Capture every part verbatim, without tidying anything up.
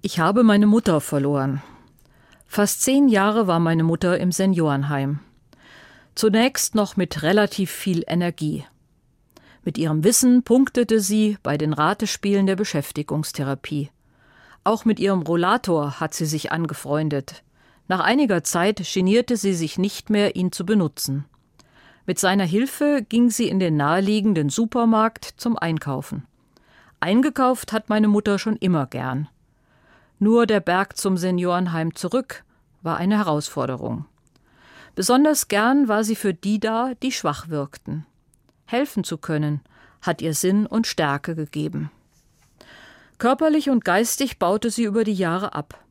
Ich habe meine Mutter verloren. Fast zehn Jahre war meine Mutter im Seniorenheim. Zunächst noch mit relativ viel Energie. Mit ihrem Wissen punktete sie bei den Ratespielen der Beschäftigungstherapie. Auch mit ihrem Rollator hat sie sich angefreundet. Nach einiger Zeit genierte sie sich nicht mehr, ihn zu benutzen. Mit seiner Hilfe ging sie in den naheliegenden Supermarkt zum Einkaufen. Eingekauft hat meine Mutter schon immer gern. Nur der Berg zum Seniorenheim zurück war eine Herausforderung. Besonders gern war sie für die da, die schwach wirkten. Helfen zu können, hat ihr Sinn und Stärke gegeben. Körperlich und geistig baute sie über die Jahre ab.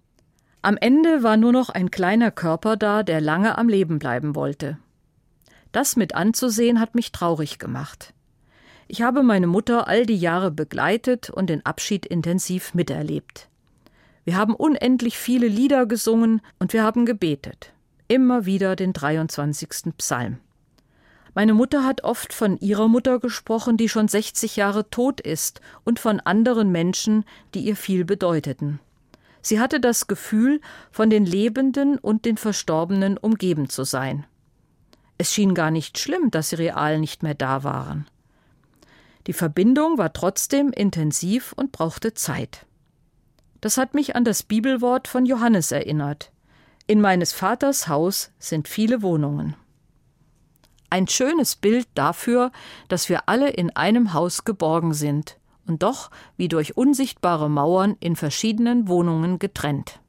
Am Ende war nur noch ein kleiner Körper da, der lange am Leben bleiben wollte. Das mit anzusehen hat mich traurig gemacht. Ich habe meine Mutter all die Jahre begleitet und den Abschied intensiv miterlebt. Wir haben unendlich viele Lieder gesungen und wir haben gebetet. Immer wieder den dreiundzwanzigsten Psalm. Meine Mutter hat oft von ihrer Mutter gesprochen, die schon sechzig Jahre tot ist, und von anderen Menschen, die ihr viel bedeuteten. Sie hatte das Gefühl, von den Lebenden und den Verstorbenen umgeben zu sein. Es schien gar nicht schlimm, dass sie real nicht mehr da waren. Die Verbindung war trotzdem intensiv und brauchte Zeit. Das hat mich an das Bibelwort von Johannes erinnert. In meines Vaters Haus sind viele Wohnungen. Ein schönes Bild dafür, dass wir alle in einem Haus geborgen sind und doch wie durch unsichtbare Mauern in verschiedenen Wohnungen getrennt.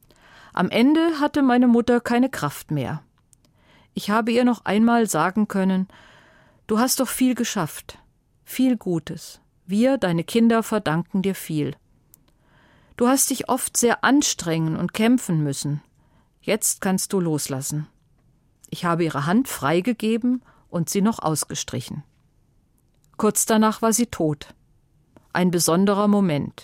Am Ende hatte meine Mutter keine Kraft mehr. Ich habe ihr noch einmal sagen können: Du hast doch viel geschafft, viel Gutes. Wir, deine Kinder, verdanken dir viel. Du hast dich oft sehr anstrengen und kämpfen müssen. Jetzt kannst du loslassen. Ich habe ihre Hand freigegeben und sie noch ausgestrichen. Kurz danach war sie tot. Ein besonderer Moment.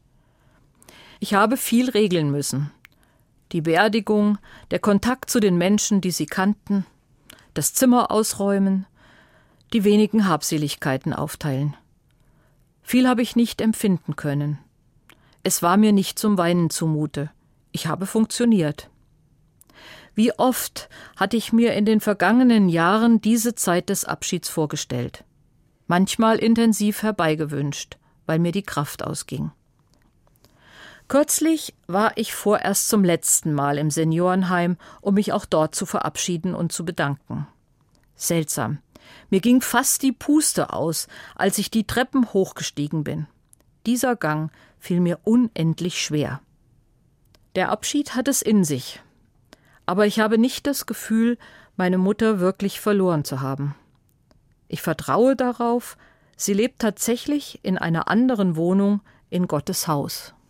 Ich habe viel regeln müssen. Die Beerdigung, der Kontakt zu den Menschen, die sie kannten, das Zimmer ausräumen, die wenigen Habseligkeiten aufteilen. Viel habe ich nicht empfinden können. Es war mir nicht zum Weinen zumute. Ich habe funktioniert. Wie oft hatte ich mir in den vergangenen Jahren diese Zeit des Abschieds vorgestellt. Manchmal intensiv herbeigewünscht, weil mir die Kraft ausging. Kürzlich war ich vorerst zum letzten Mal im Seniorenheim, um mich auch dort zu verabschieden und zu bedanken. Seltsam. Mir ging fast die Puste aus, als ich die Treppen hochgestiegen bin. Dieser Gang fiel mir unendlich schwer. Der Abschied hat es in sich. Aber ich habe nicht das Gefühl, meine Mutter wirklich verloren zu haben. Ich vertraue darauf, sie lebt tatsächlich in einer anderen Wohnung in Gottes Haus.